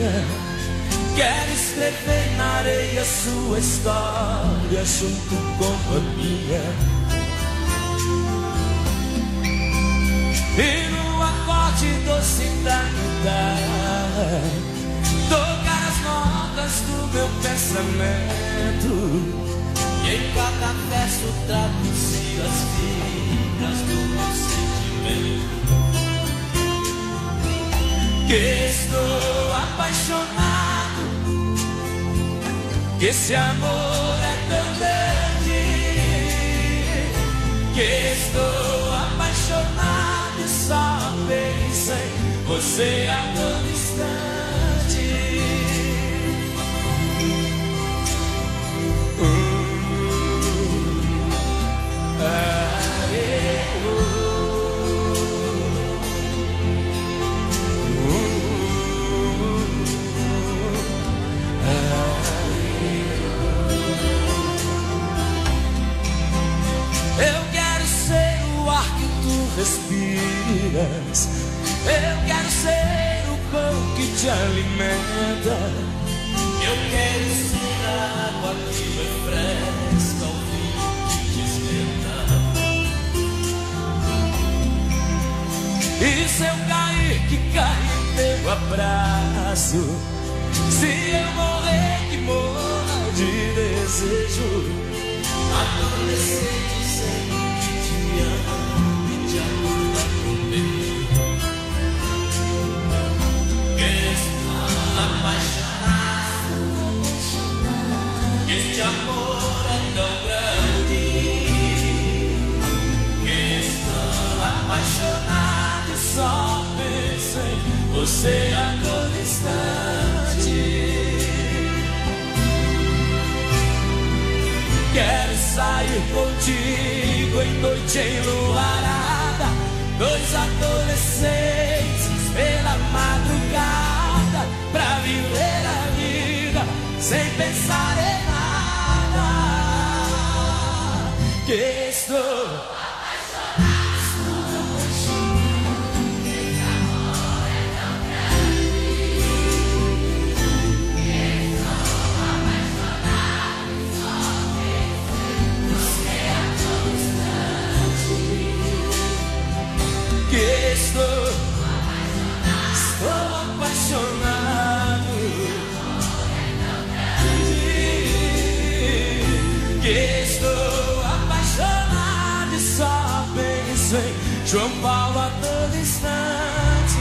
Quero escrever na areia sua história junto com a minha. E no acorde doce da guitarra tocar as notas do meu pensamento. E em cada verso traduzir as fibras do meu sentimento. Que estou apaixonado, que esse amor é tão grande. Que estou apaixonado e só penso em você a todo instante. Respiras. Eu quero ser o pão que te alimenta. Eu quero ser a água que refresca, o vinho que te esquenta. E se eu cair, que caia em teu abraço. Se eu morrer, que morra de desejo. Adolescente sempre que te amo. Este amor é tão grande. Que estou apaixonado e só penso em você a todo instante. Quero sair contigo em noite enluarada, dois adolescentes pela madrugada, pra viver a vida sem pensar em nada. Que estou apaixonado, esse amor é tão grande. Que estou apaixonado e só penso em você a todo instante. Que estou apaixonado, que estou apaixonado e só penso em João Paulo a todo instante.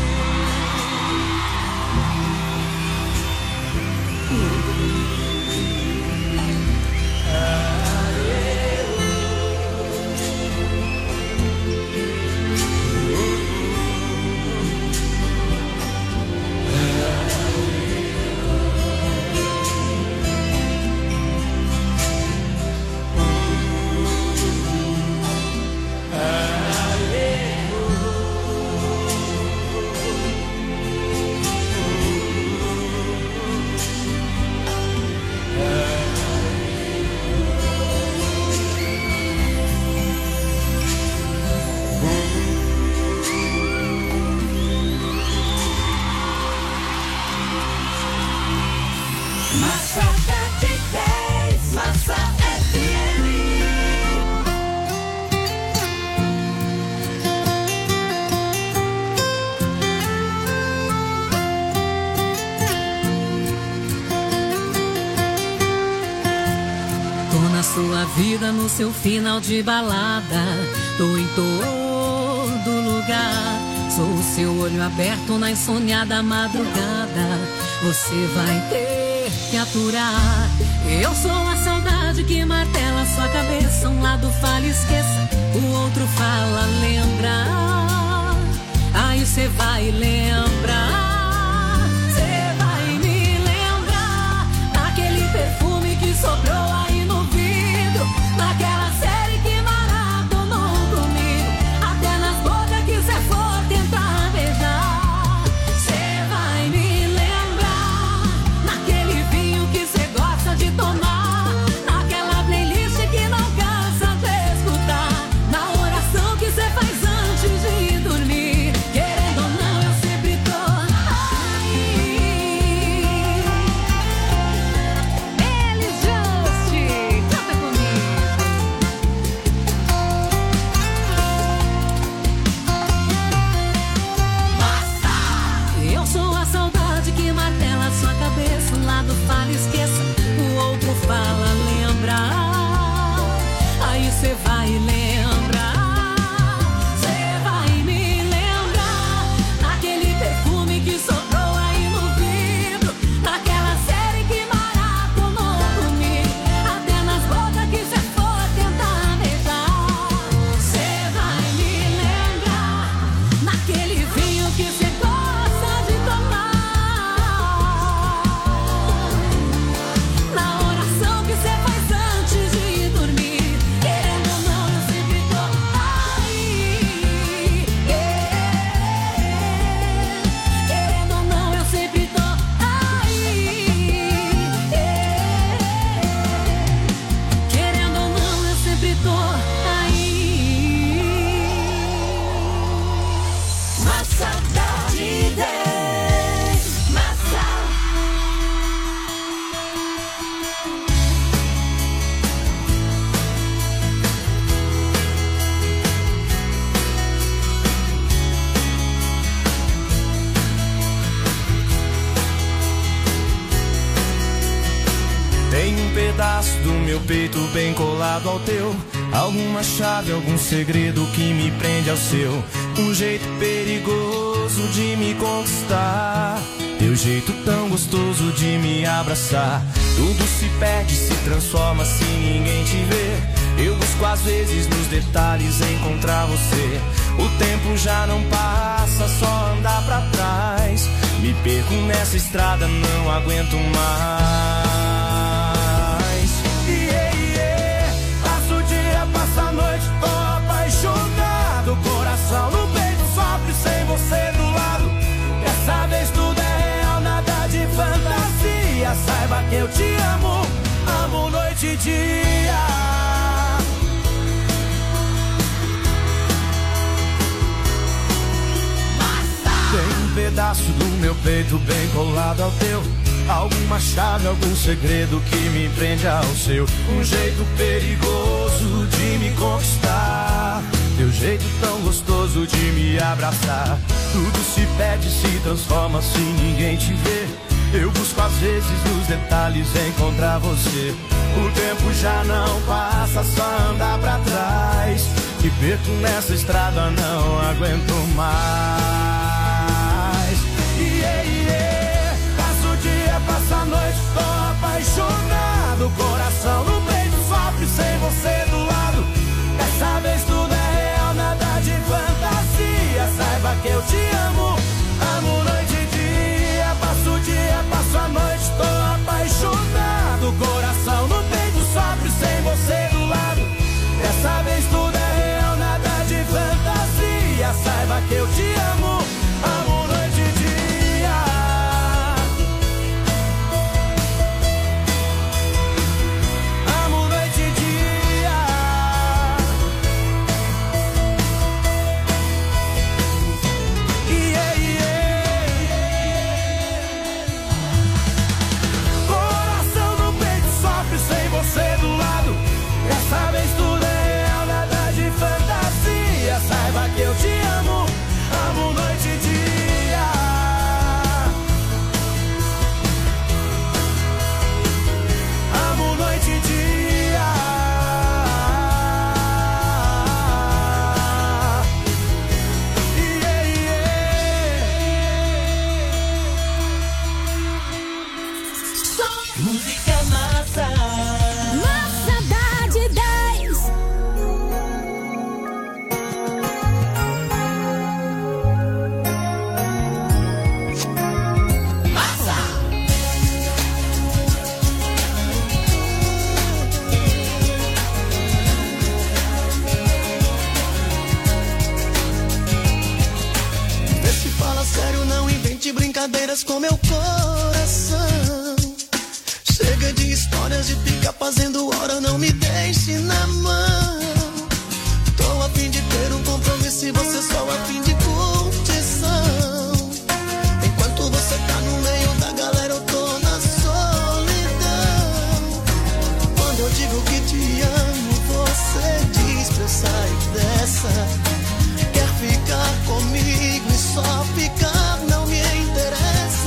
Sua vida no seu final de balada, tô em todo lugar. Sou o seu olho aberto na insônia madrugada. Você vai ter que aturar. Eu sou a saudade que martela sua cabeça. Um lado fala esqueça, o outro fala lembra. Aí cê vai lembrar. Cê vai me lembrar daquele perfume que sobrou aí no vidro, naquela série que maratonou comigo, até nas bocas que cê for tentar beijar. Cê vai me lembrar naquele vinho que cê gosta de tomar, naquela playlist que não cansa de escutar, na oração que cê faz antes de dormir. Querendo ou não, eu sempre tô a saudade que martela sua cabeça. Um lado fala, esqueça, o outro fala, lembra. Aí cê vai lembrar. Cê vai me lembrar daquele perfume que sobrou aí no vidro, naquela série que maratonou comigo, até nas bocas que cê for tentar beijar. Cê vai me lembrar naquele vinho que cê gosta de tomar, na oração que cê faz antes de dormir. Querendo ou não, eu sempre tô aí. Querendo ou não, eu sempre tô aí. Querendo ou não, eu sempre tô aí. Mas saudade tem, massa. Tem um pedaço do meu peito bem colado ao teu, alguma chave, algum segredo que me prende ao seu. Um jeito perigoso de me conquistar, teu jeito tão gostoso de me abraçar. Tudo se perde, se transforma se ninguém te vê. Eu busco às vezes nos detalhes encontrar você. O tempo já não passa, só andar pra trás. Me perco nessa estrada, não aguento mais. Passa o dia, passa a noite, tô apaixonado. Coração no peito sofre sem você do lado. Dessa vez tudo é real, nada de fantasia. Saiba que eu te amo, amo noite e dia. Tem um pedaço do meu peito bem colado ao teu, alguma chave, algum segredo que me prende ao seu. Um jeito perigoso de me conquistar, teu jeito tão gostoso de me abraçar. Tudo se perde, se transforma se ninguém te vê. Eu busco às vezes nos detalhes encontrar você. O tempo já não passa, só andar pra trás. Me perco nessa estrada, não aguento mais. Passa o dia, passa a noite, tô apaixonado. Coração no peito sofre sem você do lado. Dessa vez tudo é real, nada de fantasia. Saiba que eu te amo, amo noite e dia. Passo o dia, passo a noite, tô apaixonado. Coração no peito sofre sem você do lado. Dessa vez tudo é real, nada de fantasia. Saiba que eu te amo, amo noite e dia. Você do lado, dessa vez tudo é real, nada de fantasia. Saiba que eu te amo, amo noite e dia. Amo noite e dia. Música massa. Brincadeiras com meu coração. Chega de histórias de ficar fazendo hora, não me deixe na mão. Tô a fim de ter um compromisso e você só a fim de curtição. Enquanto você tá no meio da galera, eu tô na solidão. Quando eu digo que te amo, você diz pra eu sair dessa. Quer ficar comigo e só ficar, não me interessa.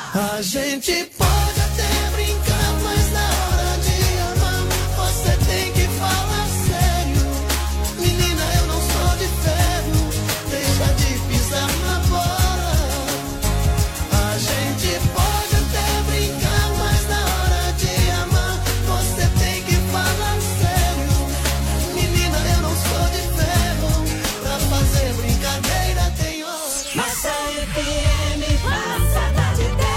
A gente pode até brincar, mas na hora de amar você tem que falar sério. Menina, eu não sou de ferro, deixa de pisar na bola. A gente pode até brincar, mas na hora de amar você tem que falar sério. Menina, eu não sou de ferro, pra fazer brincadeira tem hora. Massa FM, passada de 10.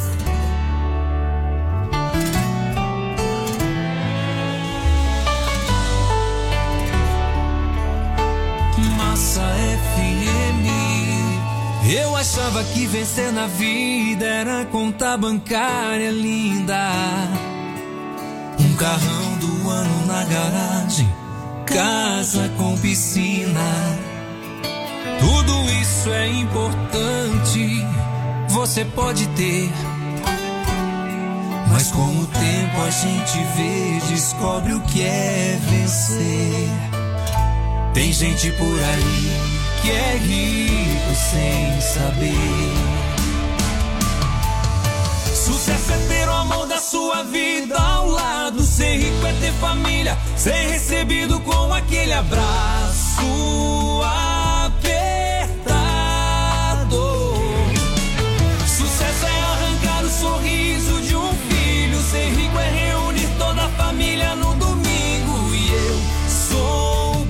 Massa FM. Eu achava que vencer na vida era conta bancária linda, um carrão do ano na garagem, casa com piscina. Tudo isso é importante, você pode ter, mas com o tempo a gente vê, descobre o que é vencer. Tem gente por aí que é rico sem saber. Sucesso é ter o amor da sua vida ao lado, ser rico é ter família, ser recebido com aquele abraço apertado. Sucesso é arrancar o sorriso de um filho, ser rico é reunir toda a família no domingo. E eu sou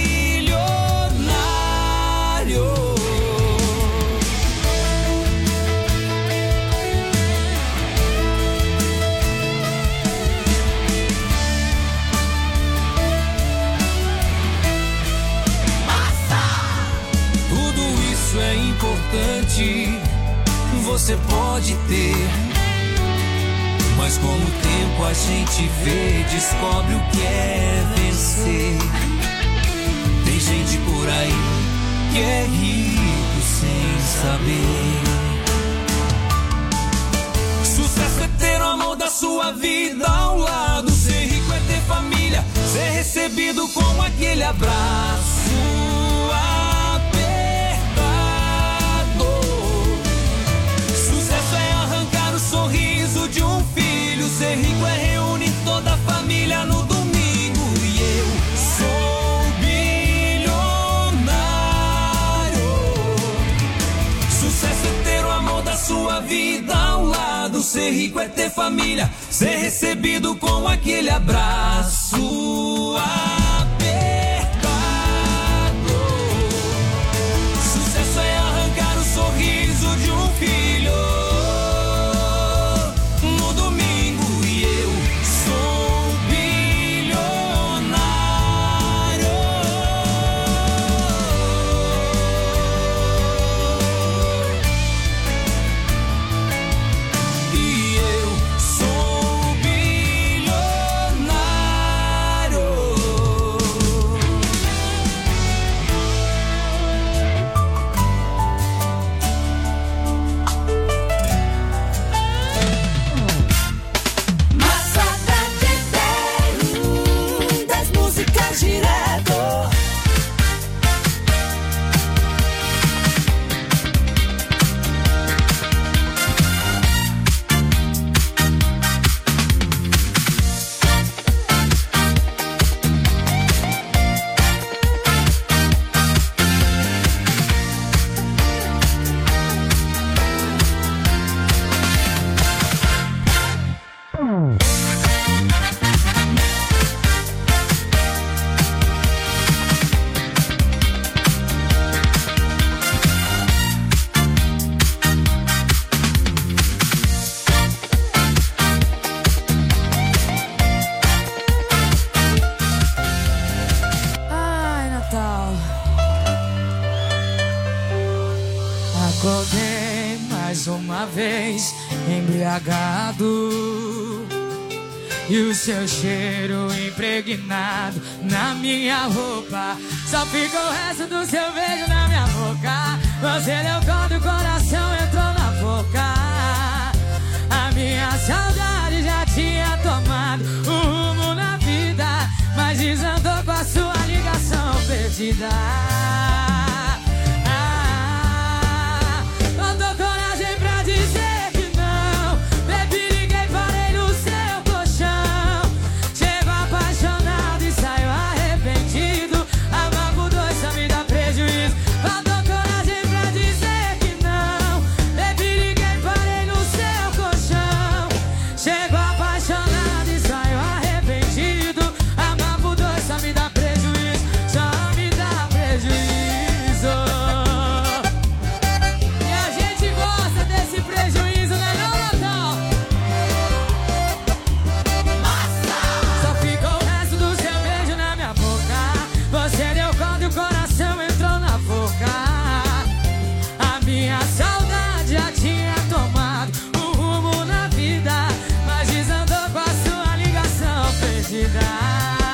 bilionário. É importante, você pode ter, mas com o tempo a gente vê, descobre o que é vencer. Tem gente por aí que é rico sem saber. Sucesso é ter o amor da sua vida ao lado, ser rico é ter família, ser recebido com aquele abraço. Sorriso de um filho, ser rico é reunir toda a família no domingo. E eu sou bilionário. Sucesso é ter o amor da sua vida ao lado, ser rico é ter família, ser recebido com aquele abraço apertado. Sucesso é arrancar o sorriso de um filho Acordei mais uma vez embriagado e o seu cheiro impregnado na minha roupa. Só ficou o resto do seu beijo na minha boca. Você deu conta, o coração entrou na boca. A minha saudade já tinha tomado um rumo na vida, mas desandou com a sua ligação perdida. Não dou coragem pra dizer que não. já tinha tomado um rumo na vida, mas desandou com a sua ligação perdida.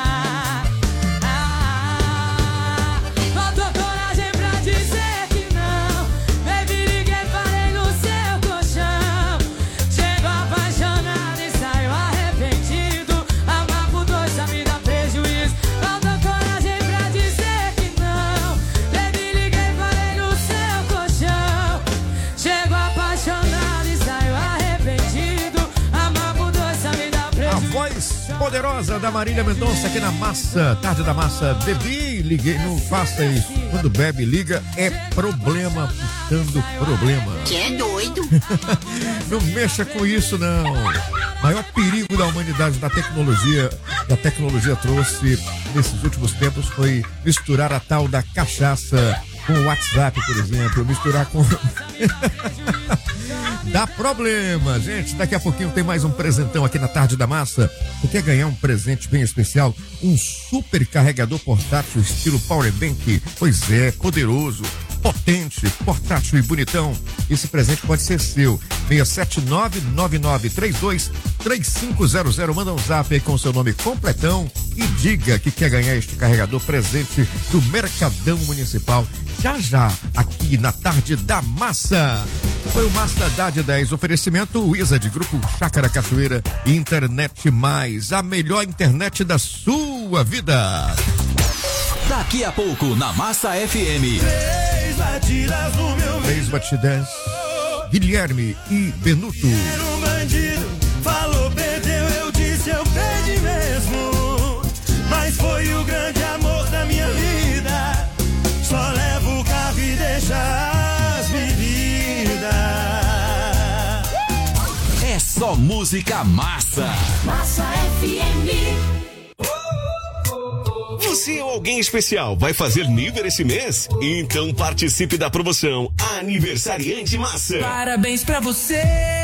Poderosa da Marília Mendonça aqui na Massa, Tarde da Massa. Bebi, liguei, não faça isso. Quando bebe, liga, é problema, puxando problema. Que é doido? Não mexa com isso, não. Maior perigo da humanidade, da tecnologia, que a tecnologia trouxe nesses últimos tempos foi misturar a tal da cachaça com o WhatsApp, por exemplo, misturar com... Dá problema, gente. Daqui a pouquinho tem mais um presentão aqui na Tarde da Massa. Você quer ganhar um presente bem especial? Um super carregador portátil estilo Powerbank? Pois é, poderoso, potente, portátil e bonitão. Esse presente pode ser seu. 679-9932-3500. Manda um zap aí com o seu nome completão e diga que quer ganhar este carregador presente do Mercadão Municipal. Já, aqui na Tarde da Massa. Foi o Massa Dade 10. Oferecimento Wizard, Grupo Chácara Cachoeira e Internet Mais, a melhor internet da sua vida. Daqui a pouco na Massa FM. 3 batidas. Guilherme e Benuto. Era um bandido, falou, perdeu, eu disse, eu perdi mesmo. Mas foi o grande amor da minha vida. Só levo o carro e deixa as bebidas. É só música massa. Massa FM. Você ou alguém especial vai fazer nível esse mês? Então participe da promoção Aniversariante Massa. Parabéns pra você.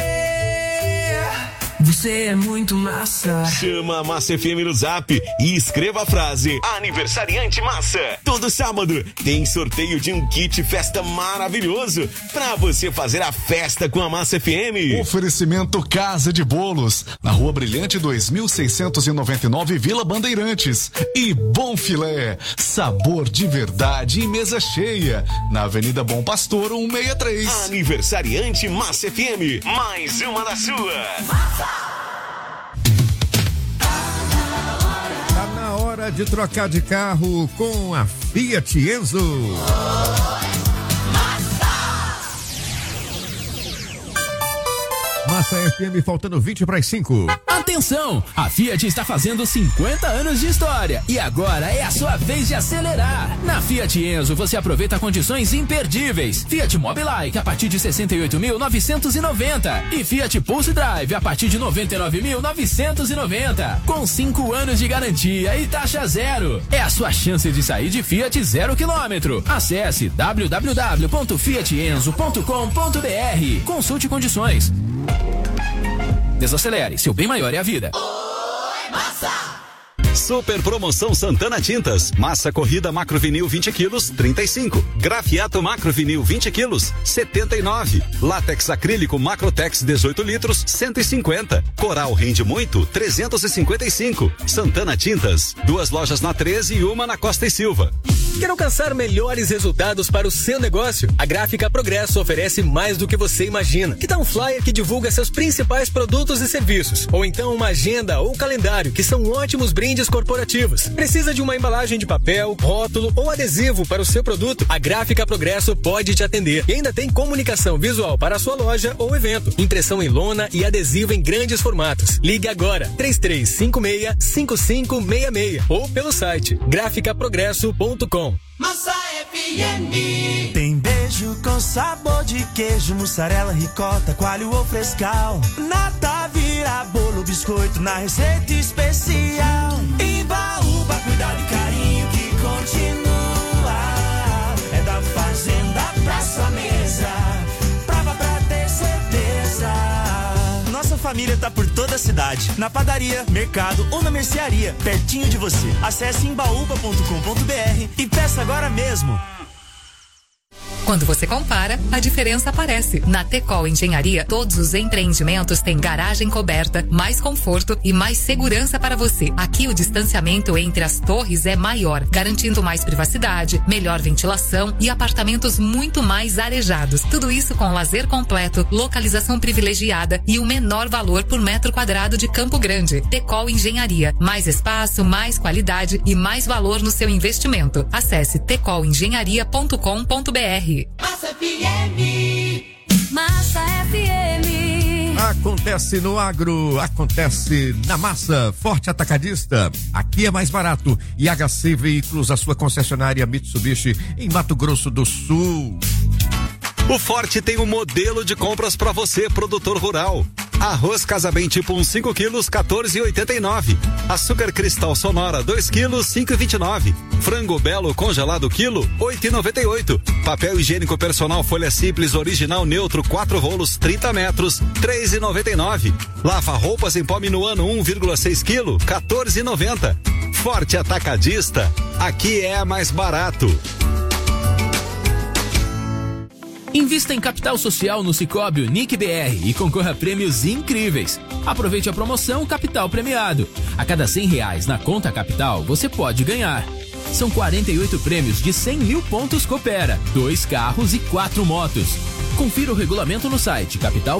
Você é muito massa. Chama a Massa FM no Zap e escreva a frase Aniversariante Massa. Todo sábado tem sorteio de um kit festa maravilhoso pra você fazer a festa com a Massa FM. Oferecimento Casa de Bolos, na Rua Brilhante 2699, Vila Bandeirantes. E Bom Filé, sabor de verdade e mesa cheia, na Avenida Bom Pastor 163. Aniversariante Massa FM, mais uma da sua. Tá na hora de trocar de carro com a Fiat Enzo. Massa FM, faltando 20 para as 5. Atenção! A Fiat está fazendo 50 anos de história e agora é a sua vez de acelerar. Na Fiat Enzo você aproveita condições imperdíveis. Fiat Mobilike a partir de 68.990 e Fiat Pulse Drive a partir de 99.990 com 5 anos de garantia e taxa zero. É a sua chance de sair de Fiat 0 km. Acesse www.fiatenzo.com.br. Consulte condições. Desacelere, seu bem maior é a vida. Oi, massa! Super promoção Santana Tintas. Massa corrida macrovinil 20 quilos, 35. Grafiato macrovinil 20 quilos, 79. Látex acrílico Macrotex 18 litros, 150. Coral rende muito, 355. Santana Tintas. 2 lojas na 13 e uma na Costa e Silva. Quer alcançar melhores resultados para o seu negócio? A Gráfica Progresso oferece mais do que você imagina. Que tal um flyer que divulga seus principais produtos e serviços? Ou então uma agenda ou calendário, que são ótimos brindes corporativos. Precisa de uma embalagem de papel, rótulo ou adesivo para o seu produto? A Gráfica Progresso pode te atender. E ainda tem comunicação visual para a sua loja ou evento. Impressão em lona e adesivo em grandes formatos. Ligue agora, 3356-5566 ou pelo site graficaprogresso.com. Massa FM. Tem beijo com sabor de queijo, mussarela, ricota, coalho ou frescal. Nata vira bolo, biscoito na receita especial. Imbaúba, cuidado e carinho que continua. É da fazenda pra sua mesa, prova pra ter certeza. Nossa família tá por toda a cidade, na padaria, mercado ou na mercearia, pertinho de você. Acesse imbaúba.com.br e peça agora mesmo. Quando você compara, a diferença aparece. Na Tecol Engenharia, todos os empreendimentos têm garagem coberta, mais conforto e mais segurança para você. Aqui o distanciamento entre as torres é maior, garantindo mais privacidade, melhor ventilação e apartamentos muito mais arejados. Tudo isso com lazer completo, localização privilegiada e o menor valor por metro quadrado de Campo Grande. Tecol Engenharia. Mais espaço, mais qualidade e mais valor no seu investimento. Acesse tecolengenharia.com.br. Massa FM. Massa FM. Acontece no agro, acontece na massa. Forte Atacadista, aqui é mais barato. E HC Veículos, a sua concessionária Mitsubishi em Mato Grosso do Sul. O Forte tem um modelo de compras para você, produtor rural. Arroz Casa Bem tipo 5 quilos, 14,89. Açúcar Cristal Sonora 2 quilos, 5,29. Frango Belo congelado quilo, 8,98. Papel higiênico personal folha simples original neutro 4 rolos 30 metros, 3,99. Lava roupas em pó Minuano 1,6 quilo, 14,90. Forte Atacadista, aqui é mais barato. Invista em capital social no Sicoob Unique BR e concorra a prêmios incríveis. Aproveite a promoção Capital Premiado. A cada R$100 na conta Capital, você pode ganhar. São 48 prêmios de 100 mil pontos Coopera, 2 carros e 4 motos. Confira o regulamento no site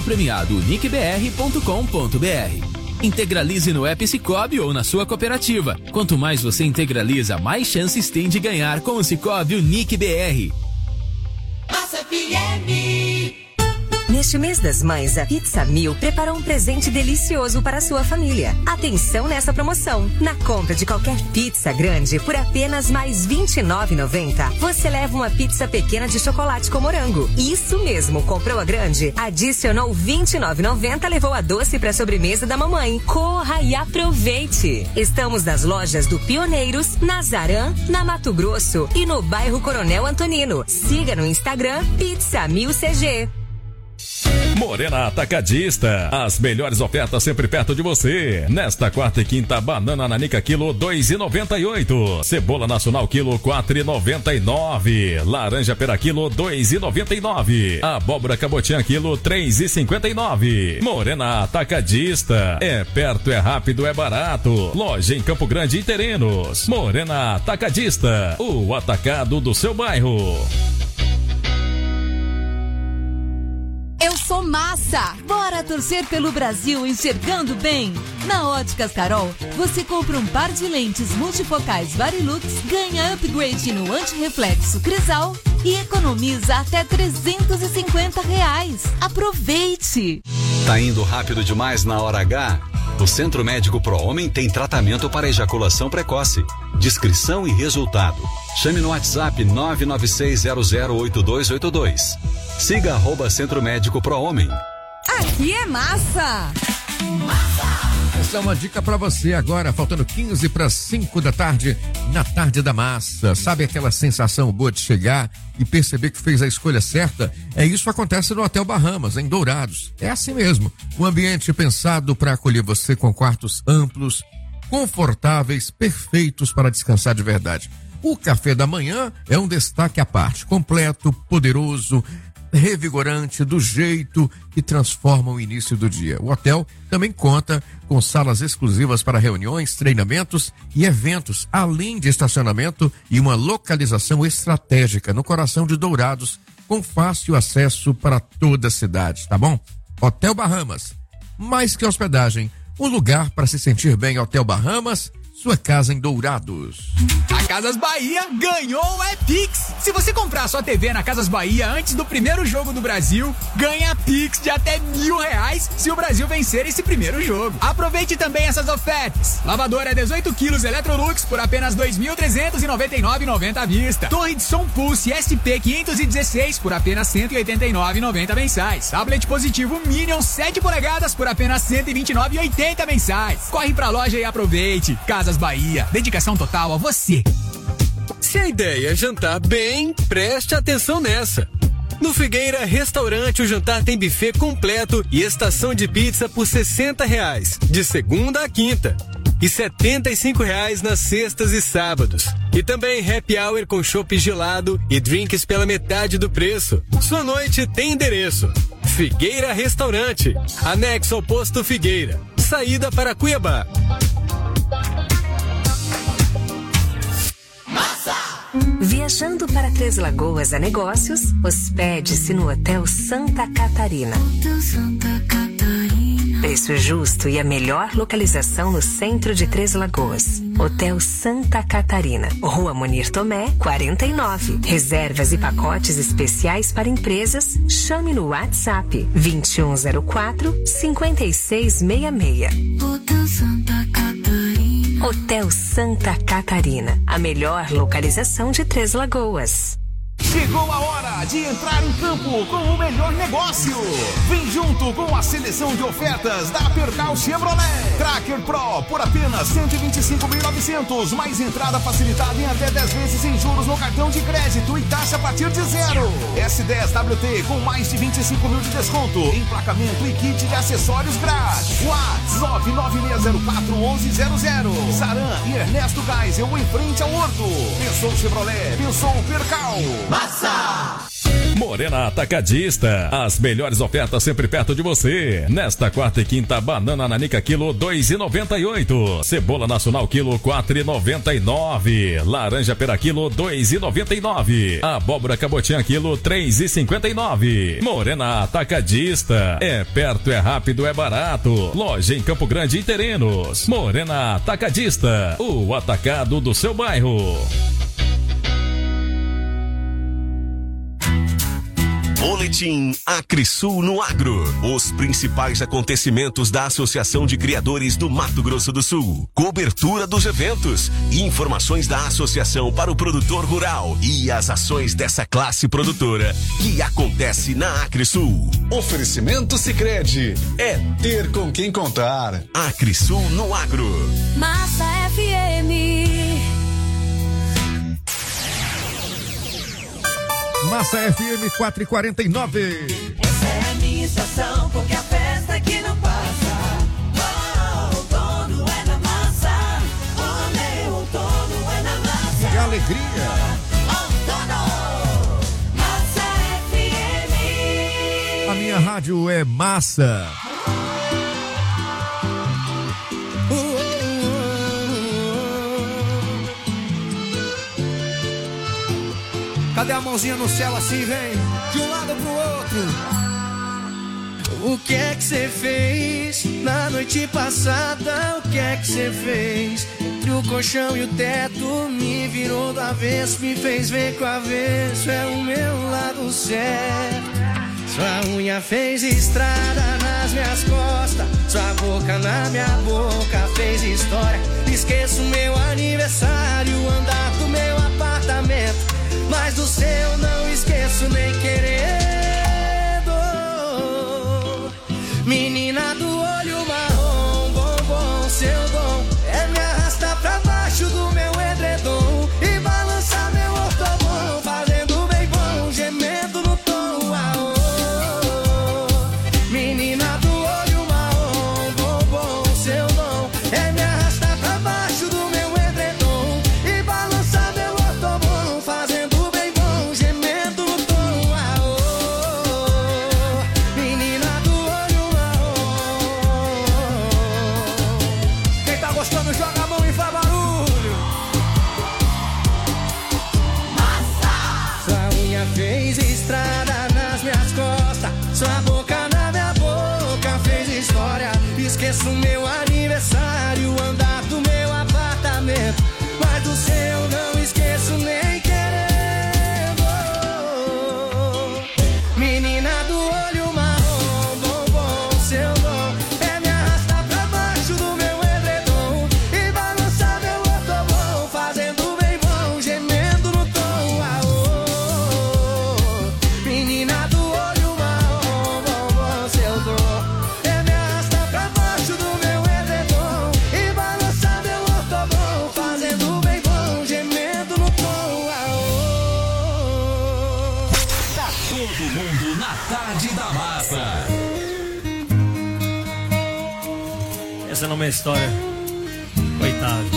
capitalpremiadouniquebr.com.br. Integralize no app Sicoob ou na sua cooperativa. Quanto mais você integraliza, mais chances tem de ganhar com o Sicoob Unique BR. Massa FM. Neste mês das mães, a Pizza 1000 preparou um presente delicioso para a sua família. Atenção nessa promoção. Na compra de qualquer pizza grande por apenas mais R$ 29,90, você leva uma pizza pequena de chocolate com morango. Isso mesmo, comprou a grande, adicionou R$ 29,90, levou a doce para a sobremesa da mamãe. Corra e aproveite. Estamos nas lojas do Pioneiros, na Zaran, na Mato Grosso e no bairro Coronel Antonino. Siga no Instagram Pizza 1000 CG. Morena Atacadista, as melhores ofertas sempre perto de você. Nesta quarta e quinta, banana nanica quilo 2,98, cebola nacional quilo 4,99, laranja pera quilo 2,99, abóbora cabotiã quilo 3,59. Morena Atacadista, é perto, é rápido, é barato. Loja em Campo Grande e Terenos. Morena Atacadista, o atacado do seu bairro. Eu sou massa! Bora torcer pelo Brasil enxergando bem! Na Óticas Carol, você compra um par de lentes multifocais Varilux, ganha upgrade no antirreflexo Crisal e economiza até R$350. Aproveite! Tá indo rápido demais na hora H? O Centro Médico Pro Homem tem tratamento para ejaculação precoce, descrição e resultado. Chame no WhatsApp 996008282. Siga @Centro Médico Pro Homem. Aqui é massa! Essa é uma dica pra você agora, faltando 15 para 5 da tarde, na Tarde da Massa. Sabe aquela sensação boa de chegar e perceber que fez a escolha certa? Isso que acontece no Hotel Bahamas, em Dourados. É assim mesmo, um ambiente pensado para acolher você com quartos amplos, confortáveis, perfeitos para descansar de verdade. O café da manhã é um destaque à parte, completo, poderoso, revigorante, do jeito que transforma o início do dia. O hotel também conta com salas exclusivas para reuniões, treinamentos e eventos, além de estacionamento e uma localização estratégica no coração de Dourados, com fácil acesso para toda a cidade, tá bom? Hotel Bahamas, mais que hospedagem, um lugar para se sentir bem. Hotel Bahamas, sua casa em Dourados. A Casas Bahia ganhou o Pix. Se você comprar sua TV na Casas Bahia antes do primeiro jogo do Brasil, ganha Pix de até R$1.000 se o Brasil vencer esse primeiro jogo. Aproveite também essas ofertas. Lavadora 18 quilos Electrolux por apenas R$2.399,90 à vista. Torre de som Pulse SP 516 por apenas R$189,90 mensais. Tablet positivo Minion 7 polegadas por apenas R$129,80 mensais. Corre pra loja e aproveite. Casas Bahia, dedicação total a você. Se a ideia é jantar bem, preste atenção nessa. No Figueira Restaurante, o jantar tem buffet completo e estação de pizza por R$60, de segunda a quinta. e R$75 nas sextas e sábados. E também happy hour com chopp gelado e drinks pela metade do preço. Sua noite tem endereço: Figueira Restaurante, anexo ao posto Figueira, saída para Cuiabá. Viajando para Três Lagoas a negócios, hospede-se no Hotel Santa Catarina. Preço justo e a melhor localização no centro de Três Lagoas. Hotel Santa Catarina, Rua Munir Tomé, 49. Reservas e pacotes especiais para empresas, chame no WhatsApp 2104-5666. Hotel Santa Catarina. Hotel Santa Catarina, a melhor localização de Três Lagoas. Chegou a hora de entrar em campo com o melhor negócio. Vem junto com a seleção de ofertas da Percal Chevrolet. Tracker Pro por apenas 125.900, mais entrada facilitada em até 10 vezes sem juros no cartão de crédito e taxa a partir de zero. S10 WT com mais de 25 mil de desconto, emplacamento e kit de acessórios grátis. WhatsApp 996041100. Saran e Ernesto Geisel em frente ao Horto. Pensou Chevrolet, pensou Percal. Massa! Morena Atacadista, as melhores ofertas sempre perto de você. Nesta quarta e quinta, banana nanica quilo 2,98, cebola nacional quilo 4,99, laranja pera quilo 2,99, abóbora cabotiã quilo 3,59. Morena Atacadista, é perto, é rápido, é barato. Loja em Campo Grande e Terenos. Morena Atacadista, o atacado do seu bairro. Boletim Acresul no Agro. Os principais acontecimentos da Associação de Criadores do Mato Grosso do Sul. Cobertura dos eventos. Informações da associação para o produtor rural e as ações dessa classe produtora que acontece na Acresul. Oferecimento Sicredi. É ter com quem contar. Acresul no Agro. Massa FM. Massa FM 4h49. Essa é a minha estação, porque a festa aqui não passa. Oh, outono é na massa. O meu outono é na massa. Que alegria! Outono, Massa FM. A minha rádio é massa. Cadê a mãozinha no céu assim, vem? De um lado pro outro. O que é que você fez na noite passada? O que é que você fez? Entre o colchão e o teto, me virou do avesso, me fez ver que o avesso é o meu lado certo. Sua unha fez estrada nas minhas costas, sua boca na minha boca fez história. Esqueço meu aniversário, andar do meu apartamento, mas do seu não esqueço nem querendo. Menina do olho marrom, bombom, seu dom é me arrastar pra baixo do meu edredom e balançar meu ortobom, fazendo bem bom, gemendo no tom. Aô. Menina do olho marrom, bombom, seu dom é me arrastar pra baixo do meu edredom e balançar meu ortobom, fazendo joga a mão e faz barulho. Massa! Sua unha fez estrada nas minhas costas, sua boca na minha boca fez história. Esqueço meu aniversário, andar do meu apartamento, mas do seu não esqueço nem querendo. Menina do olho marrom, bombom, seu dom é me arrastar pra baixo do meu edredom e balançar meu ortobom, fazendo bem bom, gemendo no tom. Aô. Menina do olho marrom, bombom, seu dom é me arrastar pra baixo do meu edredom e balançar meu ortobom, fazendo bem bom, gemendo no tom. Aô. Tá todo mundo na tarde da massa. Essa não é uma história. Coitado.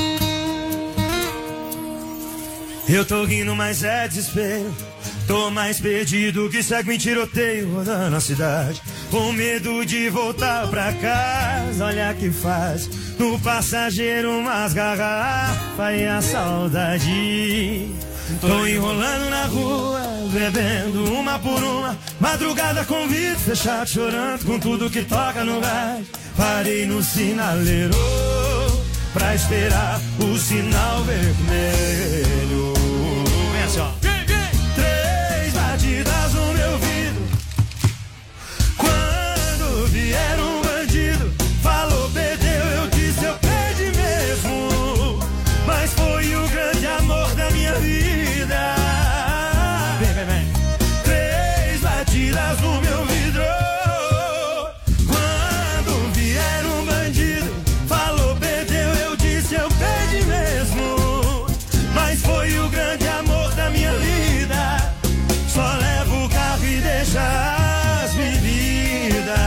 Eu tô rindo, mas é desespero. Tô mais perdido que segue em tiroteio rodando a cidade. Com medo de voltar pra casa, olha que faz. No passageiro umas garrafas e a saudade. Tô enrolando na rua, bebendo uma por uma. Madrugada com vidro fechado, chorando com tudo que toca no rádio. Parei no sinaleiro pra esperar o sinal vermelho. Vem assim, ó. 3 batidas no meu vidro. Quando vier um bandido, falou, perdeu, eu disse, eu perdi mesmo. Mas foi o grande amor da minha vida. Vem, vem, vem. 3 batidas no meu vidro. Quando vier um bandido, falou, perdeu, eu disse, eu perdi mesmo. Mas foi o grande amor da minha vida. Só levo o carro e deixa as bebidas.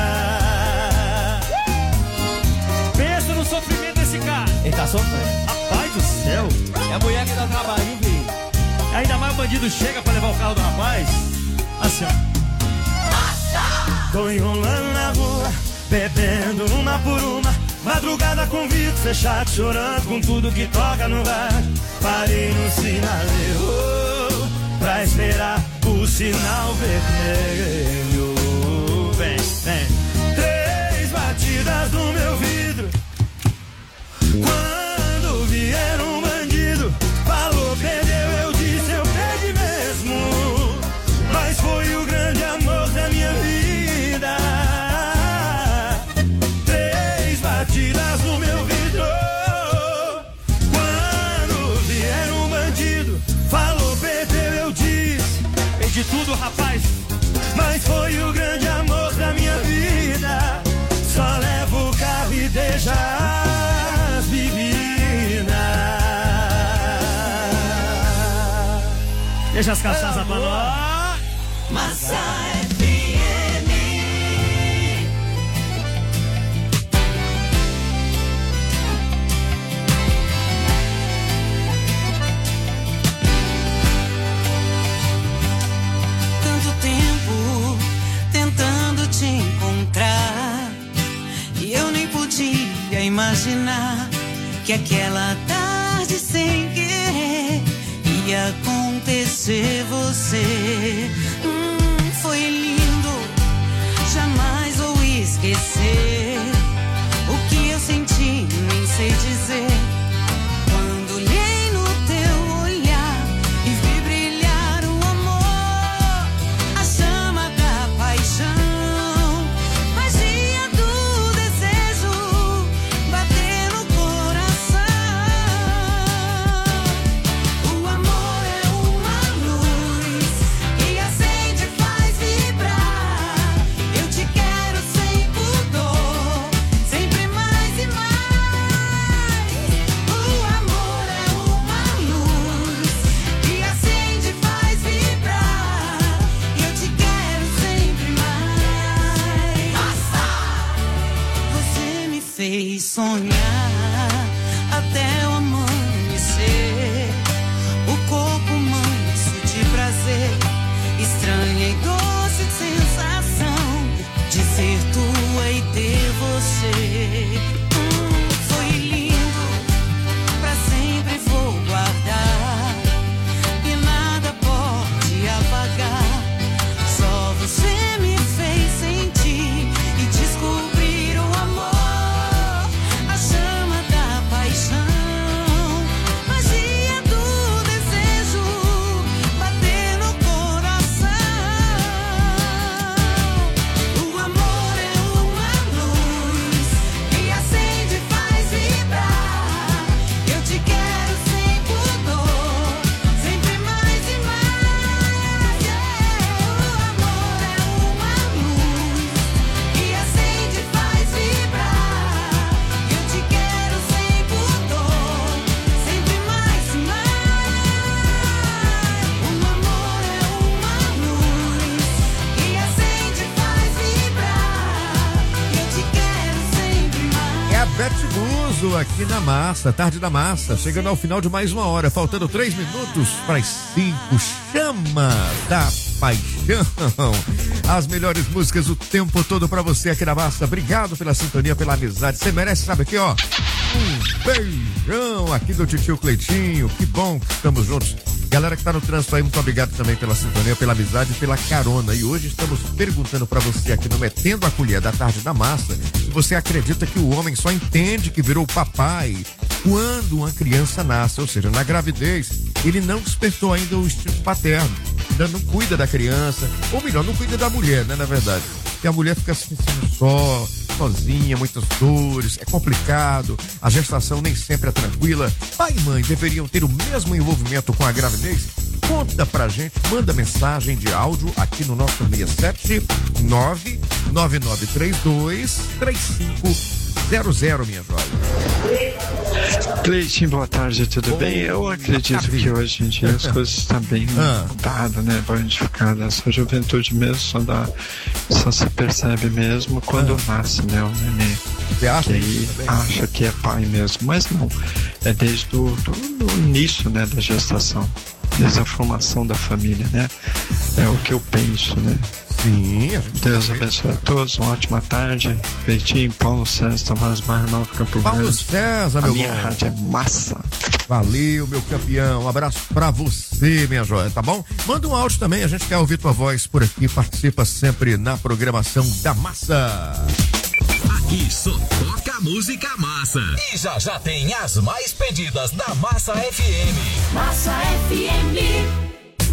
Pensa no sofrimento desse cara. Ele tá sofrendo. Rapaz do céu. É a mulher que dá trabalho, filho. Ainda mais o bandido chega pra levar o carro do rapaz. Assim, ó. Tô enrolando na rua, bebendo uma por uma. Madrugada com vidro fechado, chorando com tudo que toca no rádio. Parei no sinaleiro pra esperar o sinal vermelho. Vem, vem. 3 batidas no meu vidro. Quando vier um bandido, falou, perdeu, eu disse, eu perdi mesmo. Mas foi o grande amor da minha vida. 3 batidas no meu vidro. Quando vier um bandido, falou, perdeu, eu disse, perdi tudo, rapaz. mas foi o grande amor da minha vida. Só levo o carro e deixa as bebidas. Deixa as cachaças pra nós. Massa FM. Tanto tempo tentando te encontrar e eu nem podia imaginar que aquela tarde sem querer ia acontecer você. Foi lindo, jamais vou esquecer o que eu senti, nem sei dizer. Quando olhei no teu olhar e vi brilhar o amor, a chama da paixão, magia do desejo bater no coração. O amor é uma luz que acende e faz vibrar. Eu te quero sem pudor, sempre mais e mais. O amor é uma luz que acende e faz vibrar. Eu te quero sempre mais. Você me fez sonhar até o amanhecer. O corpo manso de prazer, estranha e doce sensação de ser tua e ter você. Foi lindo, pra sempre vou guardar e nada pode apagar. Só você me fez sentir e descobrir o amor, a chama da paixão. gostoso aqui na Massa, Tarde da Massa, chegando ao final de mais uma hora, faltando 3 minutos para as 5, Chama da Paixão. As melhores músicas o tempo todo para você aqui na Massa. Obrigado pela sintonia, pela amizade. Você merece, sabe aqui, ó, um beijão aqui do titio Cleitinho. Que bom que estamos juntos. Galera que tá no trânsito aí, muito obrigado também pela sintonia, pela amizade e pela carona. E hoje estamos perguntando para você aqui no Metendo a Colher da Tarde da Massa, se você acredita que o homem só entende que virou papai quando uma criança nasce, ou seja, na gravidez, ele não despertou ainda o instinto paterno, ainda não cuida da criança, ou melhor, não cuida da mulher, né, na verdade. E a mulher fica se sentindo sozinha, muitas dores, é complicado, a gestação nem sempre é tranquila. Pai e mãe deveriam ter o mesmo envolvimento com a gravidez? Conta pra gente, manda mensagem de áudio aqui no nosso 679-9932-3500, minha joia. Cleitinho, boa tarde, tudo bem? Eu acredito que hoje em dia as coisas estão bem mudadas, né? Modificadas. Essa juventude mesmo só se percebe mesmo quando nasce, né? O neném. Você acha? Que aí acha que é pai mesmo, mas não. É desde o início, né, da gestação, desde a formação da família, né? É o que eu penso, né? Sim. Deus abençoe a todos, uma ótima tarde. Peitinho, Paulo César, Tavares Barra Nova, Campo Grande. Paulo César, meu A minha bom. rádio é massa. Valeu, meu campeão. Um abraço pra você, minha joia, tá bom? Manda um áudio também, a gente quer ouvir tua voz por aqui. Participa sempre na programação da Massa. Aqui só toca música massa. E já tem as mais pedidas da Massa FM. Massa FM.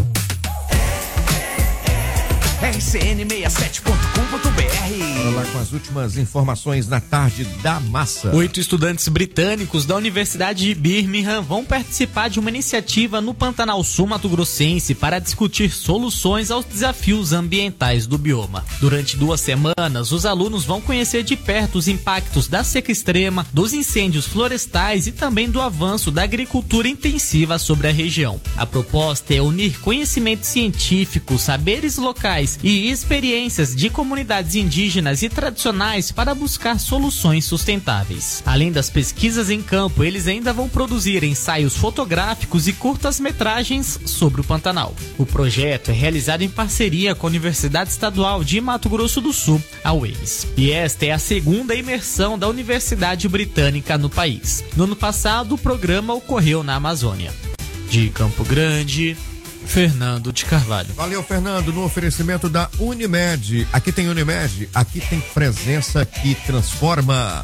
RCN67.com.br. Vamos lá com as últimas informações na Tarde da Massa. 8 estudantes britânicos da Universidade de Birmingham vão participar de uma iniciativa no Pantanal Sul Mato Grossense para discutir soluções aos desafios ambientais do bioma. Durante 2 semanas, os alunos vão conhecer de perto os impactos da seca extrema, dos incêndios florestais e também do avanço da agricultura intensiva sobre a região. A proposta é unir conhecimento científico, saberes locais e experiências de comunidades indígenas e tradicionais para buscar soluções sustentáveis. Além das pesquisas em campo, eles ainda vão produzir ensaios fotográficos e curtas-metragens sobre o Pantanal. O projeto é realizado em parceria com a Universidade Estadual de Mato Grosso do Sul, a UEMS. E esta é a segunda imersão da Universidade Britânica no país. No ano passado, o programa ocorreu na Amazônia. De Campo Grande, Fernando de Carvalho. Valeu, Fernando, no oferecimento da Unimed. Aqui tem Unimed, aqui tem presença que transforma.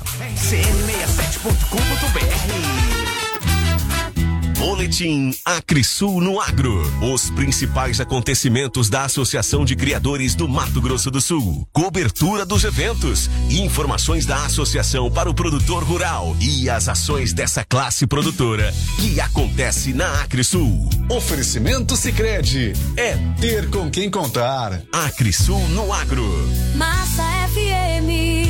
CN67.com.br. Boletim Acrisul no Agro. Os principais acontecimentos da Associação de Criadores do Mato Grosso do Sul. Cobertura dos eventos. Informações da associação para o produtor rural e as ações dessa classe produtora que acontece na Acrisul. Oferecimento Sicredi. É ter com quem contar. Acrisul no Agro. Massa FM.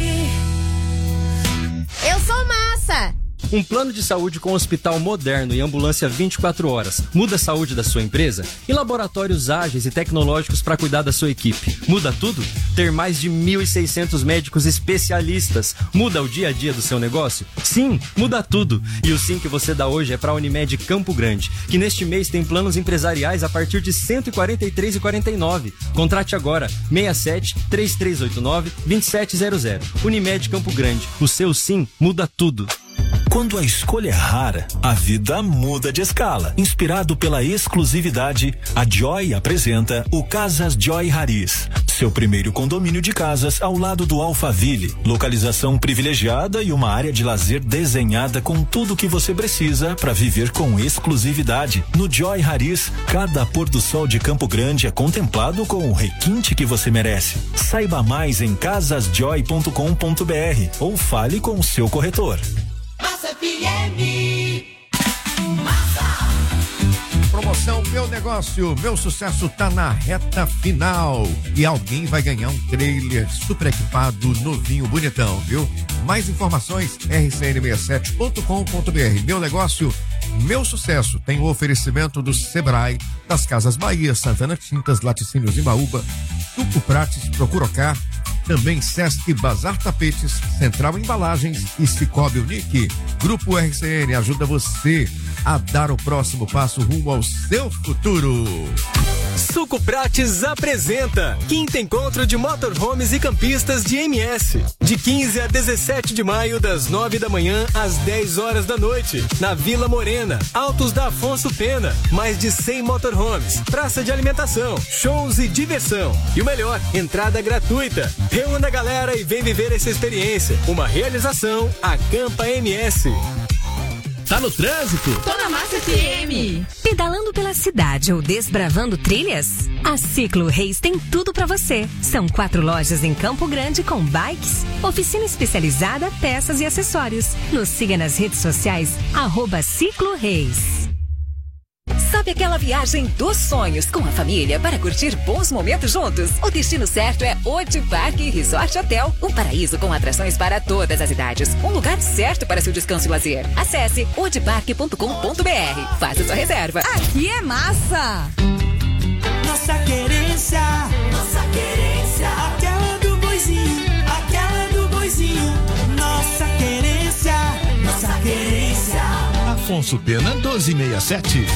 Eu sou Massa. Um plano de saúde com hospital moderno e ambulância 24 horas. Muda a saúde da sua empresa? E laboratórios ágeis e tecnológicos para cuidar da sua equipe. Muda tudo? Ter mais de 1.600 médicos especialistas. Muda o dia a dia do seu negócio? Sim, muda tudo. E o sim que você dá hoje é para a Unimed Campo Grande, que neste mês tem planos empresariais a partir de R$ 143,49. Contrate agora, 67-3389-2700. Unimed Campo Grande. O seu sim muda tudo. Quando a escolha é rara, a vida muda de escala. Inspirado pela exclusividade, a Joy apresenta o Casas Joy Haris. Seu primeiro condomínio de casas ao lado do Alphaville. Localização privilegiada e uma área de lazer desenhada com tudo o que você precisa para viver com exclusividade. No Joy Haris, cada pôr do sol de Campo Grande é contemplado com o requinte que você merece. Saiba mais em casasjoy.com.br ou fale com o seu corretor. Massa FM. Promoção Meu Negócio, Meu Sucesso tá na reta final e alguém vai ganhar um trailer super equipado, novinho, bonitão, viu? Mais informações, rcn67.com.br. Meu Negócio, Meu Sucesso tem o oferecimento do Sebrae, das Casas Bahia, Santana Tintas, Laticínios Imbaúba, Tuco Prates, Procuracar, Também Sesc Bazar Tapetes, Central Embalagens e Cicobi Unique. Grupo RCN ajuda você a dar o próximo passo rumo ao seu futuro. Suco Prates apresenta Quinto Encontro de Motorhomes e Campistas de MS. De 15 a 17 de maio, das 9 da manhã às 10 horas da noite. Na Vila Morena, Altos da Afonso Pena. Mais de 100 motorhomes, praça de alimentação, shows e diversão. E o melhor, entrada gratuita. Reúna a galera e vem viver essa experiência. Uma realização, Acampa MS. Tá no trânsito? Tô na Massa FM. Pedalando pela cidade ou desbravando trilhas? A Ciclo Reis tem tudo pra você. São 4 lojas em Campo Grande com bikes, oficina especializada, peças e acessórios. Nos siga nas redes sociais, @Ciclo Reis. Sabe aquela viagem dos sonhos com a família para curtir bons momentos juntos? O destino certo é Odi Parque Resort Hotel, um paraíso com atrações para todas as idades. Um lugar certo para seu descanso e lazer. Acesse odiparque.com.br. Faça sua reserva. Aqui é massa! Nossa querência, aquela do boizinho, nossa querência. Afonso Pena 1267.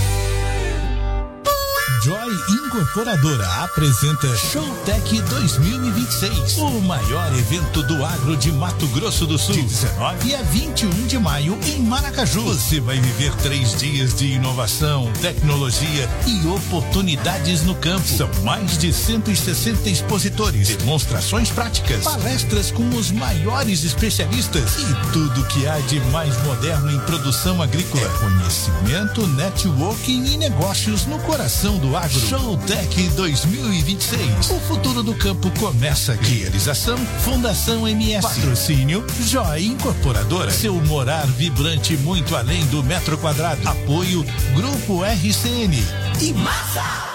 Joy Incorporadora apresenta Showtech 2026, o maior evento do agro de Mato Grosso do Sul. De 19 a 21 de maio em Maracaju. Você vai viver 3 dias de inovação, tecnologia e oportunidades no campo. São mais de 160 expositores, demonstrações práticas, palestras com os maiores especialistas e tudo que há de mais moderno em produção agrícola. Conhecimento, networking e negócios no coração do agro. Showtech 2026. O futuro do campo começa aqui. Realização Fundação MS. Patrocínio Joy Incorporadora. Seu morar vibrante muito além do metro quadrado. Apoio Grupo RCN. E massa!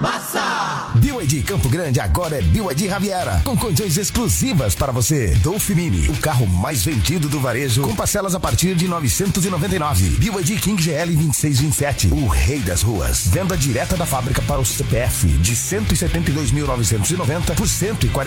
BYD Campo Grande agora é BYD Riviera, com condições exclusivas para você. Dolph Mini, o carro mais vendido do varejo, com parcelas a partir de 999. BYD King GL 2627, o rei das ruas. Venda direta da fábrica para o CPF de 172.990 por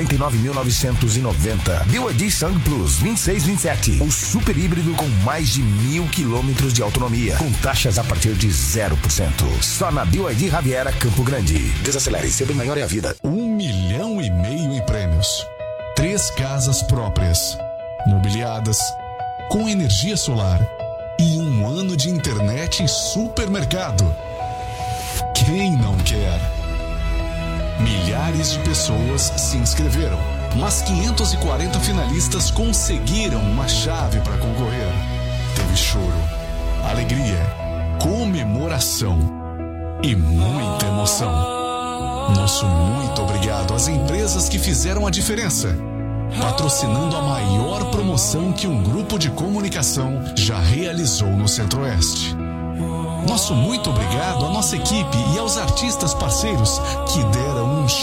149.990. BYD Sang Plus 2627, o super híbrido com mais de 1.000 quilômetros de autonomia, com taxas a partir de 0%. Só na BYD Riviera Campo Grande. Desacelere, ser bem maior é a vida. 1,5 milhão em prêmios. 3 casas próprias, mobiliadas, com energia solar e 1 ano de internet e supermercado. Quem não quer? Milhares de pessoas se inscreveram, mas 540 finalistas conseguiram uma chave para concorrer. Teve choro, alegria, comemoração e muita emoção. Nosso muito obrigado às empresas que fizeram a diferença, patrocinando a maior promoção que um grupo de comunicação já realizou no Centro-Oeste. Nosso muito obrigado à nossa equipe e aos artistas parceiros que deram um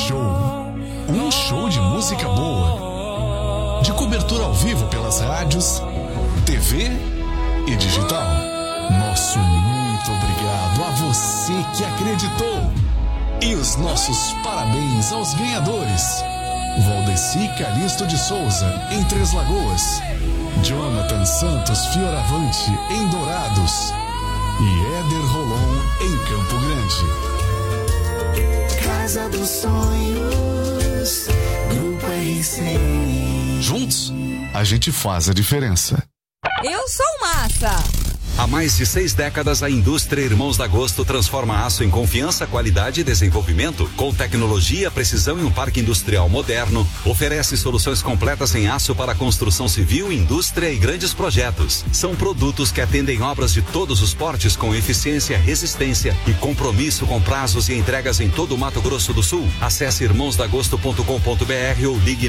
show de música boa, de cobertura ao vivo pelas rádios, TV e digital. Nosso muito obrigado a você que acreditou. E os nossos parabéns aos ganhadores: Valdeci Calixto de Souza, em Três Lagoas; Jonathan Santos Fioravante, em Dourados; e Éder Rolon, em Campo Grande. Casa dos Sonhos, Grupo RCN. Juntos, a gente faz a diferença. Eu sou massa! Há mais de 6 décadas, a indústria Irmãos da Agosto transforma aço em confiança, qualidade e desenvolvimento. Com tecnologia, precisão e um parque industrial moderno, oferece soluções completas em aço para construção civil, indústria e grandes projetos. São produtos que atendem obras de todos os portes com eficiência, resistência e compromisso com prazos e entregas em todo o Mato Grosso do Sul. Acesse irmãosdagosto.com.br ou ligue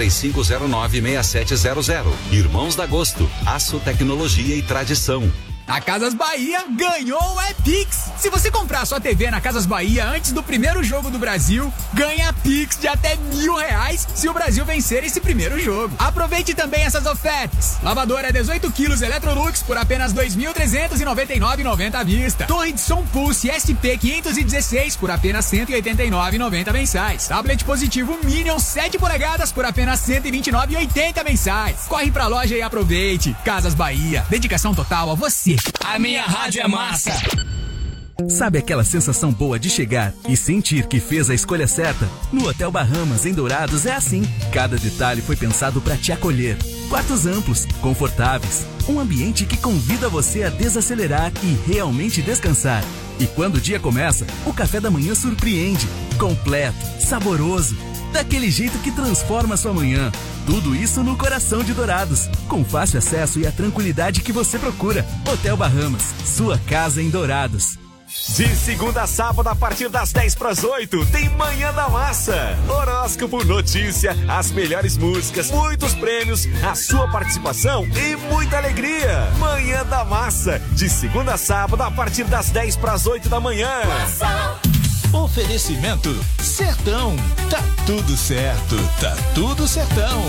6735096700. Irmãos da Agosto, aço, tecnologia e tradição. A Casas Bahia ganhou o Pix. Se você comprar sua TV na Casas Bahia antes do primeiro jogo do Brasil, ganha Pix de até R$1.000 se o Brasil vencer esse primeiro jogo. Aproveite também essas ofertas. Lavadora 18 quilos Electrolux por apenas R$ 2.399,90 à vista. Torre de som Pulse SP 516 por apenas R$ 189,90 mensais. Tablet positivo Minion 7 polegadas por apenas R$ 129,80 mensais. Corre pra loja e aproveite. Casas Bahia. Dedicação total a você. A minha rádio é massa. Sabe aquela sensação boa de chegar e sentir que fez a escolha certa? No Hotel Bahamas, em Dourados, é assim. Cada detalhe foi pensado para te acolher. Quartos amplos, confortáveis, um ambiente que convida você a desacelerar e realmente descansar. E quando o dia começa, o café da manhã surpreende. Completo, saboroso, daquele jeito que transforma a sua manhã. Tudo isso no coração de Dourados, com fácil acesso e a tranquilidade que você procura. Hotel Bahamas, sua casa em Dourados. De segunda a sábado, a partir das 7:50, tem Manhã da Massa. Horóscopo, notícia, as melhores músicas, muitos prêmios, a sua participação e muita alegria. Manhã da Massa, de segunda a sábado, a partir das 7:50 da manhã. Oferecimento Sertão. Tá tudo certo, tá tudo sertão.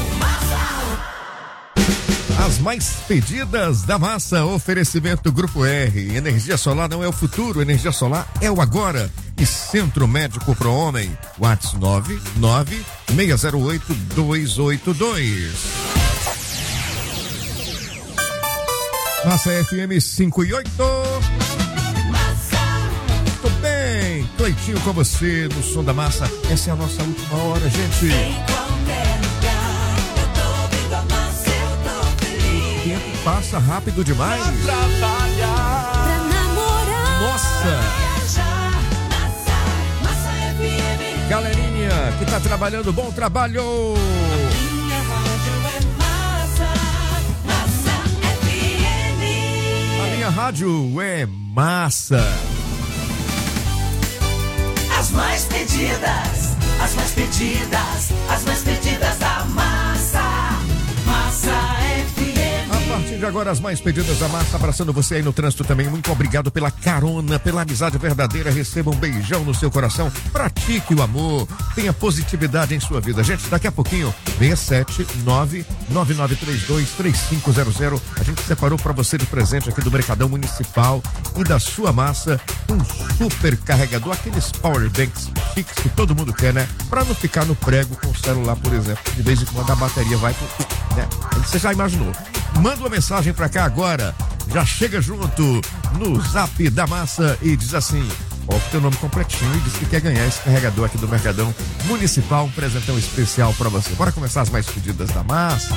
As mais pedidas da massa, oferecimento Grupo R. Energia solar não é o futuro, energia solar é o agora. E Centro Médico Pro Homem, WhatsApp 99608-282. Massa FM 5:8. Tudo bem, Cleitinho com você no Som da Massa. Essa é a nossa última hora, gente. Passa rápido demais. Trabalhar, pra namorar, nossa. Galerinha que tá trabalhando, bom trabalho. minha rádio é Massa FM. A minha rádio é massa. As mais pedidas, as mais pedidas, as mais pedidas da Massa. Massa FM. A partir de agora, as mais pedidas da massa, abraçando você aí no trânsito também. Muito obrigado pela carona, pela amizade verdadeira. Receba um beijão no seu coração. Pratique o amor. Tenha positividade em sua vida. Gente, daqui a pouquinho, 679-9932-3500. A gente separou para você de presente aqui do Mercadão Municipal e da sua massa um super carregador, aqueles power banks chiques que todo mundo quer, né? Para não ficar no prego com o celular, por exemplo. De vez em quando a bateria vai pro, né? Você já imaginou? Manda uma mensagem pra cá agora, já chega junto no Zap da Massa e diz assim, ó, o teu nome completinho e diz que quer ganhar esse carregador aqui do Mercadão Municipal, um presentão especial pra você. Bora começar as mais pedidas da massa.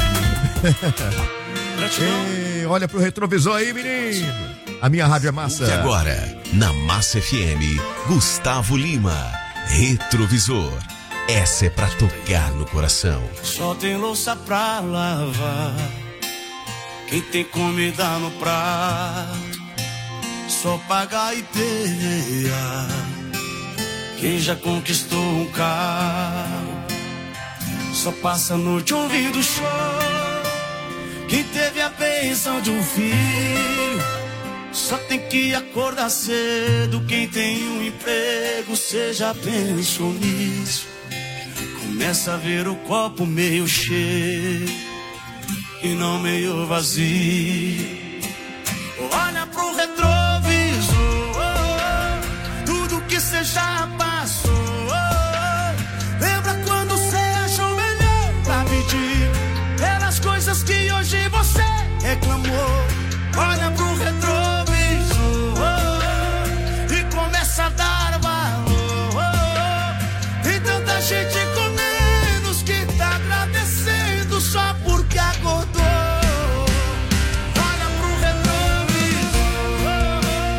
Ei, olha pro retrovisor aí, menino. A minha rádio é massa. E agora, na Massa FM, Gustavo Lima, Retrovisor. Essa é pra tocar no coração. Só tem louça pra lavar, quem tem comida no prato, só pagar e perrear. Quem já conquistou um carro, só passa a noite ouvindo choro. Quem teve a bênção de um filho, só tem que acordar cedo. Quem tem um emprego, cê já pensou nisso? Começa a ver o copo meio cheio e não meio vazio. Olha pro retrovisor, tudo que cê já passou. Lembra quando cê achou melhor pra pedir pelas coisas que hoje você reclamou. Olha pro retrovisor e começa a dar valor. Tem tanta gente com menos que tá agradecendo só porque acordou. Olha pro retrovisor.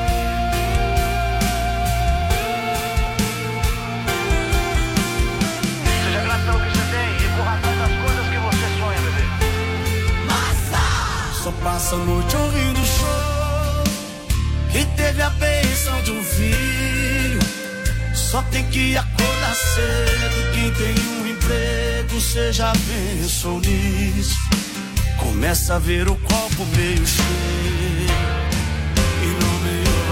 Seja grato pelo que você tem e corra atrás das coisas que você sonha, bebê. Massa! Só passa a noite ouvindo show. Quem teve a bênção de um filho, só tem que acordar cedo. Quem tem um emprego, cê já pensou nisso? Começa a ver o copo meio cheio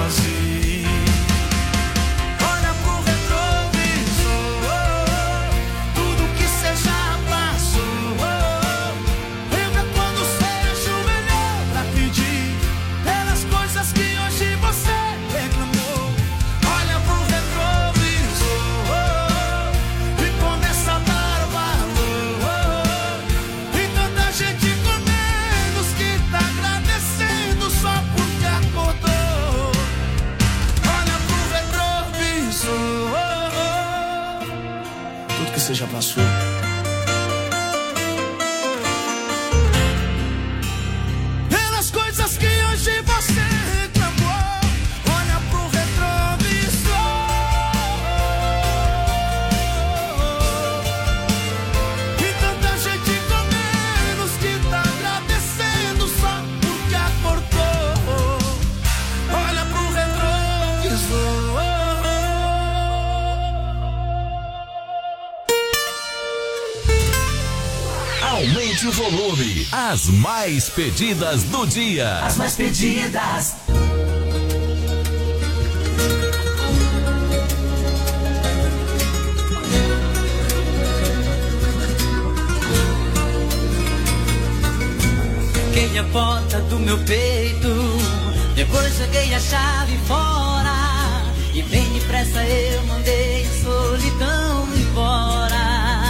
sozinho. Olha pro retrovisor, tudo que cê já passou. Lembra quando cê ajoelhou pra pedir pelas coisas que hoje você reclamou. Olha pro retrovisor e começa a dar valor. E tanta gente com menos que tá agradecendo só porque acordou. Olha pro retrovisor, tudo que você já passou. Pelas coisas que hoje você reclamou. Olha pro retrovisor e tanta gente com menos que tá agradecendo só porque acordou. Olha pro retrovisor. Aumente o volume. As mais pedidas do dia. As mais pedidas. Peguei a porta do meu peito, depois joguei a chave fora e bem depressa eu mandei a solidão embora.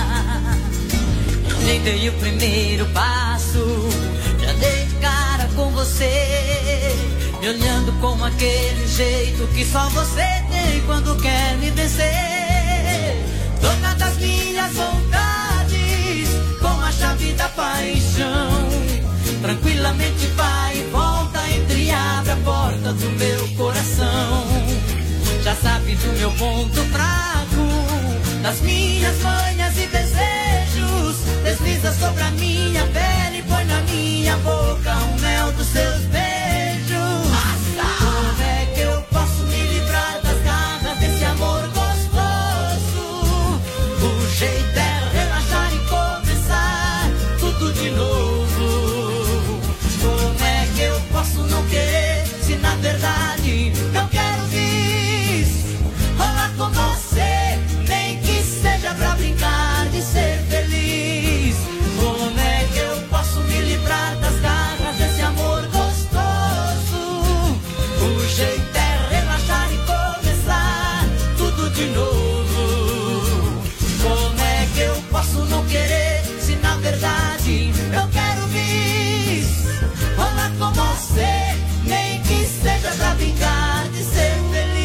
Nem dei o primeiro passo, já dei de cara com você, me olhando com aquele jeito que só você tem quando quer me vencer. Dona das minhas vontades, com a chave da paixão, tranquilamente vai e volta, entre e abre a porta do meu coração. Já sabe do meu ponto fraco, das minhas manhas e desejos, desliza sobre a minha pele, põe na minha boca o mel dos seus beijos. Como é que eu posso me livrar das garras desse amor gostoso? O jeito é relaxar e começar tudo de novo. Como é que eu posso não querer, se na verdade eu quero vir rolar com você, nem que seja pra brincar de ser feliz. Como é que eu posso me livrar das garras desse amor gostoso? O jeito é relaxar e começar tudo de novo. Como é que eu posso não querer, se na verdade eu quero vir rolar com você, nem que seja pra brincar de ser feliz.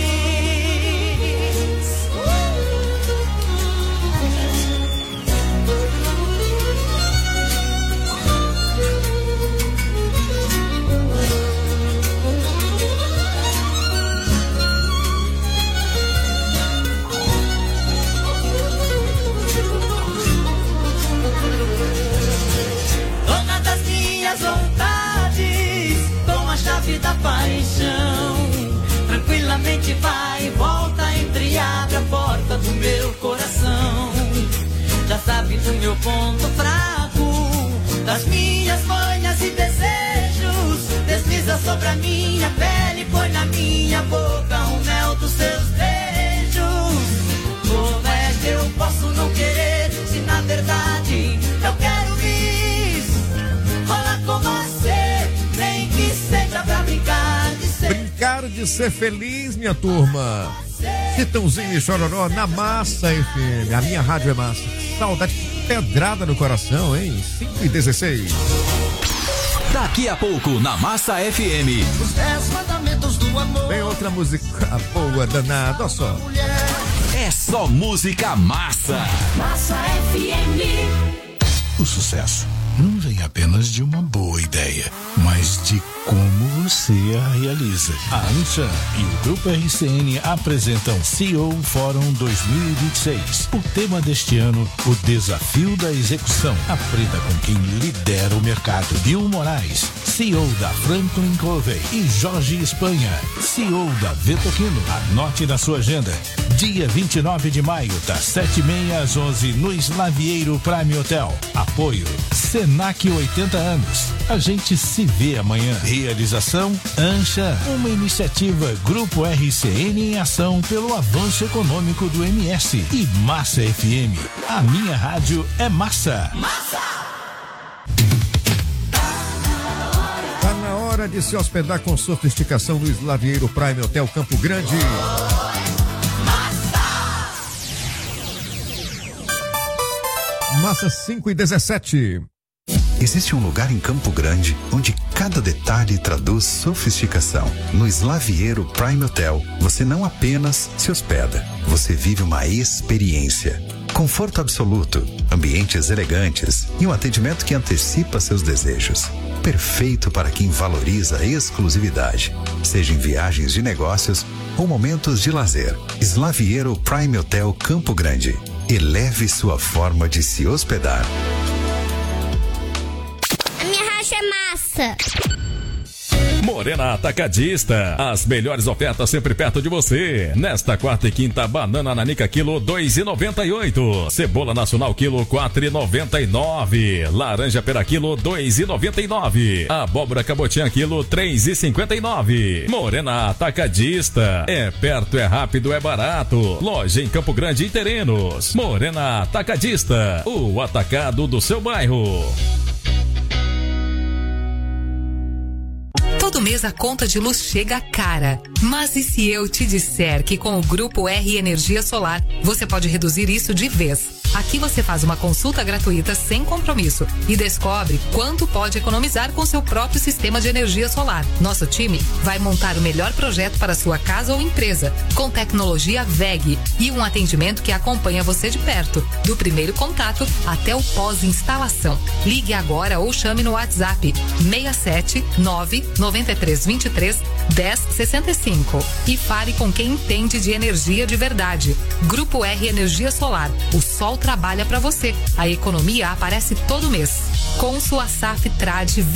Dona das minhas vontades, com a chave da paixão, tranquilamente vai e volta, entre e abre a porta do meu coração. Já sabe do meu ponto fraco, das minhas manhas e desejos, desliza sobre a minha pele, põe na minha boca o mel dos seus beijos. Como é que eu posso não querer, se na verdade eu quero vir rolar com você, nem que seja pra brincar de ser. Brincar de ser feliz, minha turma. Chitãozinho e Chororó na Massa FM. A minha rádio é massa. Saudade pedrada no coração, hein? 5h16. Daqui a pouco na Massa FM. Os 10 mandamentos do amor. Tem outra música boa danada, olha só. É só música massa. Massa FM. O sucesso não vem apenas de uma boa ideia, mas de como você a realiza. A Anshan e o Grupo RCN apresentam CEO Fórum 2026. O tema deste ano, o desafio da execução. Aprenda com quem lidera o mercado. Bill Moraes, CEO da Franklin Covey, e Jorge Espanha, CEO da Vetoquino. Anote na sua agenda, Dia 29 de maio, das 7h30 às 11 no Slavieiro Prime Hotel. Apoio Senac 80 anos. A gente se vê amanhã. Realização Ancha, uma iniciativa Grupo RCN em ação pelo avanço econômico do MS. E Massa FM. A minha rádio é Massa. Tá na hora de se hospedar com sofisticação no Slavieiro Prime Hotel Campo Grande. Massa 5:17. Existe um lugar em Campo Grande onde cada detalhe traduz sofisticação. No Slavieiro Prime Hotel, você não apenas se hospeda, você vive uma experiência. Conforto absoluto, ambientes elegantes e um atendimento que antecipa seus desejos. Perfeito para quem valoriza a exclusividade, seja em viagens de negócios ou momentos de lazer. Slavieiro Prime Hotel Campo Grande. Eleve sua forma de se hospedar. A minha racha é massa. Morena Atacadista, as melhores ofertas sempre perto de você. Nesta quarta e quinta, banana nanica quilo 2,98, cebola nacional quilo 4,99, laranja pera quilo 2,99, abóbora cabotiã quilo 3,59. Morena Atacadista, é perto, é rápido, é barato. Loja em Campo Grande e Terenos. Morena Atacadista, o atacado do seu bairro. Todo mês a conta de luz chega cara. Mas e se eu te disser que com o Grupo R Energia Solar, você pode reduzir isso de vez? Aqui você faz uma consulta gratuita sem compromisso e descobre quanto pode economizar com seu próprio sistema de energia solar. Nosso time vai montar o melhor projeto para sua casa ou empresa, com tecnologia WEG e um atendimento que acompanha você de perto, do primeiro contato até o pós-instalação. Ligue agora ou chame no WhatsApp 67 993 23 10 65 e fale com quem entende de energia de verdade. Grupo R Energia Solar. O sol trabalha para você. A economia aparece todo mês. Com sua SAF Trade